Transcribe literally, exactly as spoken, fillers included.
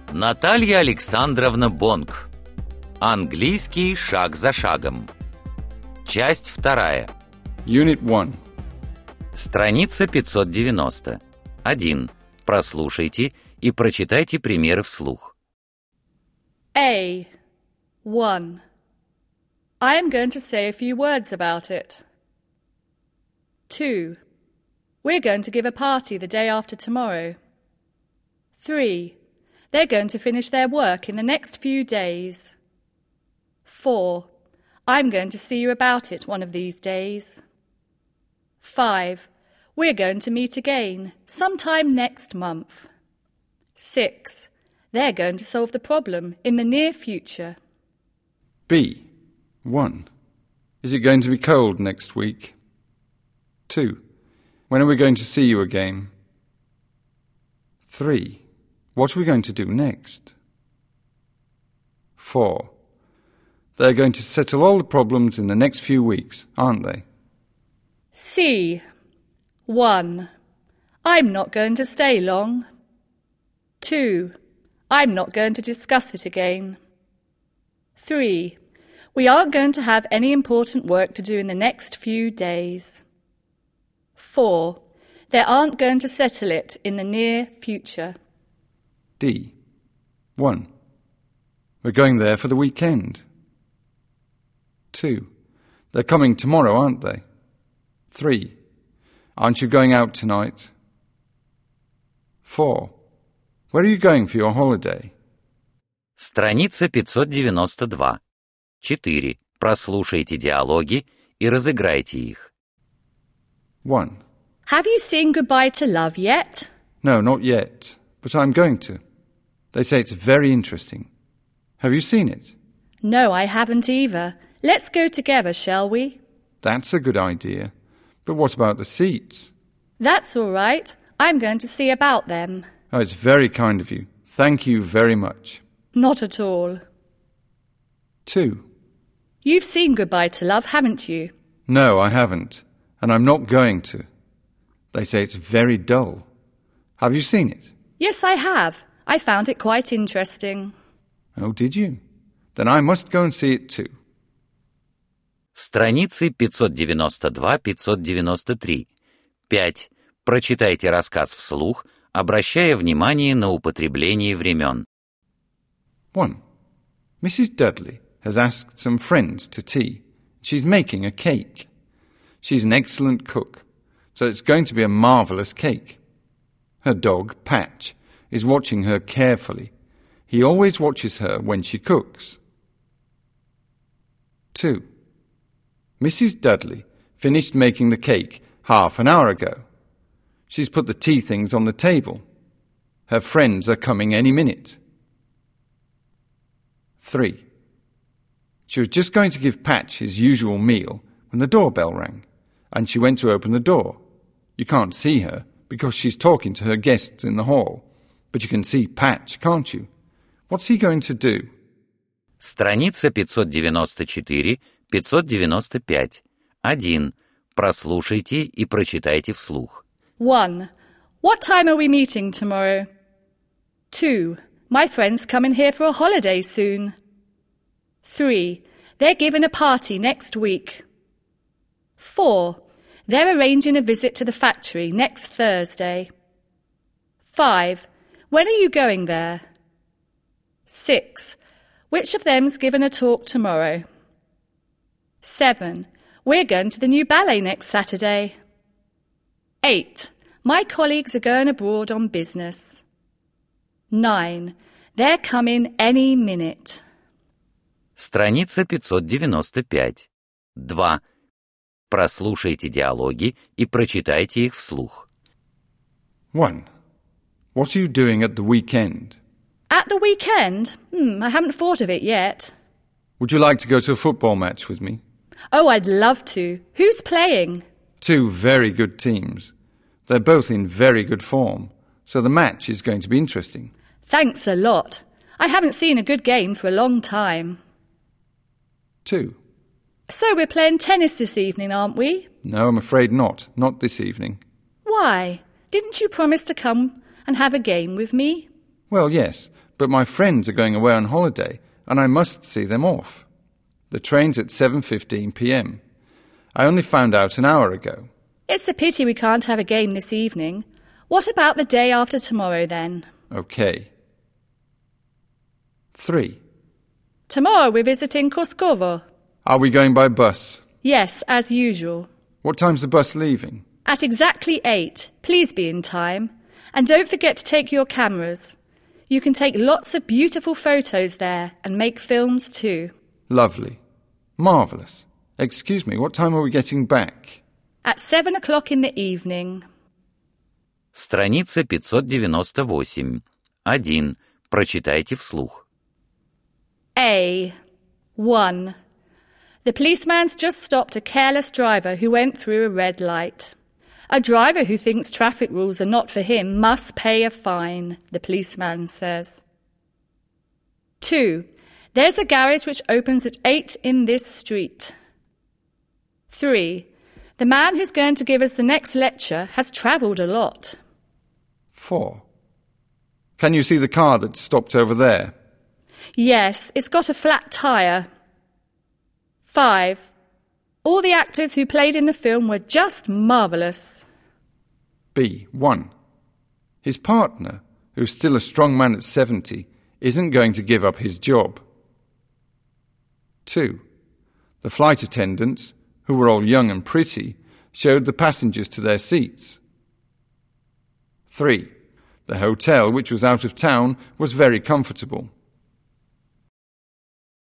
Наталья Александровна Бонг. Английский шаг за шагом. Часть вторая. Unit one. Страница пятьсот девяносто. один. Прослушайте и прочитайте примеры вслух. A. one. I am going to say a few words about it. two. We're going to give a party the day after tomorrow. three. They're going to finish their work in the next few days. four. I'm going to see you about it one of these days. five. We're going to meet again sometime next month. six. They're going to solve the problem in the near future. B. one. Is it going to be cold next week? two. When are we going to see you again? three. What are we going to do next? four. They're going to settle all the problems in the next few weeks, aren't they? C. one. I'm not going to stay long. two. I'm not going to discuss it again. three. We aren't going to have any important work to do in the next few days. four. They aren't going to settle it in the near future. D. one. We're going there for the weekend. two. They're coming tomorrow, aren't they? three. Aren't you going out tonight? four. Where are you going for your holiday? Страница пятьсот девяносто два. четыре. Прослушайте диалоги и разыграйте их. one. Have you seen Goodbye to Love yet? No, not yet, but I'm going to. They say it's very interesting. Have you seen it? No, I haven't either. Let's go together, shall we? That's a good idea. But what about the seats? That's all right. I'm going to see about them. Oh, it's very kind of you. Thank you very much. Not at all. two. You've seen Goodbye to Love, haven't you? No, I haven't, and I'm not going to. They say it's very dull. Have you seen it? Yes, I have. I found it quite interesting. Oh, did you? Then I must go and see it too. Страницы пятьсот девяносто два — пятьсот девяносто три. пять. Прочитайте рассказ вслух, обращая внимание на употребление времен. one. Missus Dudley has asked some friends to tea. She's making a cake. She's an excellent cook, so it's going to be a marvellous cake. Her dog, Patch, is watching her carefully. He always watches her when she cooks. two. Missus Dudley finished making the cake half an hour ago. She's put the tea things on the table. Her friends are coming any minute. three. She was just going to give Patch his usual meal when the doorbell rang, and she went to open the door. You can't see her because she's talking to her guests in the hall, but you can see Patch, can't you? What's he going to do? Страница пятьсот девяносто четыре — пятьсот девяносто пять. один. Прослушайте и прочитайте вслух. one. What time are we meeting tomorrow? two. My friend's coming here for a holiday soon. three. They're giving a party next week. four. They're arranging a visit to the factory next Thursday. five. When are you going there? six. Which of them's given a talk tomorrow? seven. We're going to the new ballet next Saturday. eight. My colleagues are going abroad on business. nine. They're coming any minute. Страница пятьсот девяносто пять. два. Прослушайте диалоги и прочитайте их вслух. one. What are you doing at the weekend? At the weekend? Hmm, I haven't thought of it yet. Would you like to go to a football match with me? Oh, I'd love to. Who's playing? Two very good teams. They're both in very good form, so the match is going to be interesting. Thanks a lot. I haven't seen a good game for a long time. two. So we're playing tennis this evening, aren't we? No, I'm afraid not. Not this evening. Why? Didn't you promise to come and have a game with me? Well, yes, but my friends are going away on holiday and I must see them off. The train's at seven fifteen p m. I only found out an hour ago. It's a pity we can't have a game this evening. What about the day after tomorrow, then? OK. Three. Tomorrow we're visiting Koskovo. Are we going by bus? Yes, as usual. What time's the bus leaving? At exactly eight. Please be in time. And don't forget to take your cameras. You can take lots of beautiful photos there and make films too. Lovely. Marvellous. Excuse me, what time are we getting back? At seven o'clock in the evening. Страница пятьсот девяносто восемь. один. Прочитайте вслух. A. one. The policeman's just stopped a careless driver who went through a red light. A driver who thinks traffic rules are not for him must pay a fine, the policeman says. two. There's a garage which opens at eight in this street. three. The man who's going to give us the next lecture has travelled a lot. Four. Can you see the car that's stopped over there? Yes, it's got a flat tyre. five. All the actors who played in the film were just marvellous. B. one. His partner, who's still a strong man at seventy, isn't going to give up his job. two. The flight attendants, who were all young and pretty, showed the passengers to their seats. three. The hotel, which was out of town, was very comfortable.